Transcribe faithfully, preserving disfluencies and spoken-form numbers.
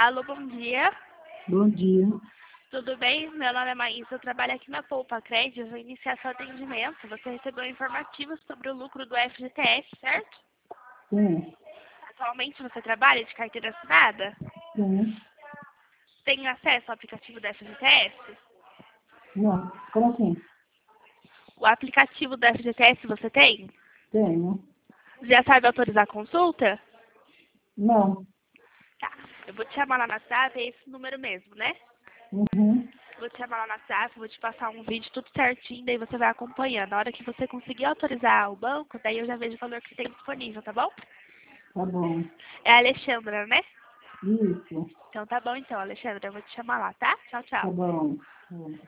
Alô, bom dia. Bom dia. Tudo bem? Meu nome é Maísa, eu trabalho aqui na Poupa Crédito, eu vou iniciar seu atendimento. Você recebeu informativos sobre o lucro do F G T S, certo? Sim. Atualmente você trabalha de carteira assinada? Sim. Tem acesso ao aplicativo do F G T S? Não. Como assim? O aplicativo do F G T S você tem? Tenho. Já sabe autorizar a consulta? Não. Tá. Eu vou te chamar lá na S A P, é esse número mesmo, né? Uhum. Vou te chamar lá na S A P, vou te passar um vídeo tudo certinho, daí você vai acompanhando. Na hora que você conseguir autorizar o banco, daí eu já vejo o valor que tem disponível, tá bom? Tá bom. É a Alexandra, né? Isso. Então tá bom então, Alexandra, eu vou te chamar lá, tá? Tchau, Tá tchau. bom. Tá bom.